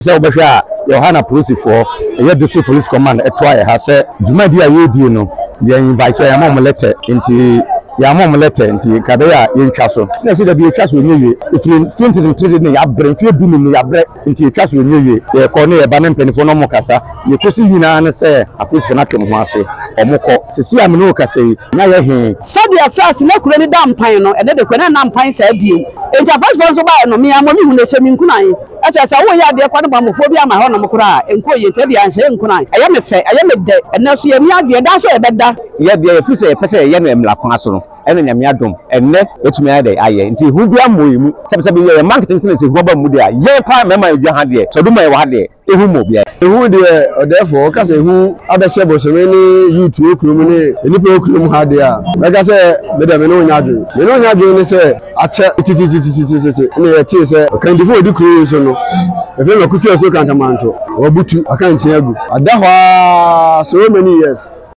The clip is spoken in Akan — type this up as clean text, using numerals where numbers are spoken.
So Basha, Johanna Police for a district police command at Twy has said, Jumadia Yedino, you invite your mom letter into your mom letter into Kabea in Chasso. Let's see the be a chas with you. If you think to treat me, I've been few doing me, I've into a chas with you, a corner, a banana penny for no mocassa, you could see you and say, a push for nothing, Masi, or Moko, Cecilia Minoka say, Naya he. Sadia first, no credit damn pine, and then the Quenan pine said you. And Japan was about me, I'm only who they say in Kunai. As I saw, we had the Quanamophobia, my honor Mokra, and call you Teddy and say Kunai. I am a fair, I am a dead, and now see a media, that's a better. Yet the officer, a person, Yam Laconaso, and then Yamiadum, and net, which may I until who be a moo, some a marketing things in Robert Mudia, yeah, prime member of your hand, so do my wadi, a humobia. Who there, therefore, because who other shables are really you to criminate, and if you had there. Like I said, Madame Yadu, you know, Yadu say, I check it, can do creation. If you look at your Cantamanto, or Butu, I can't hear you. I so many years.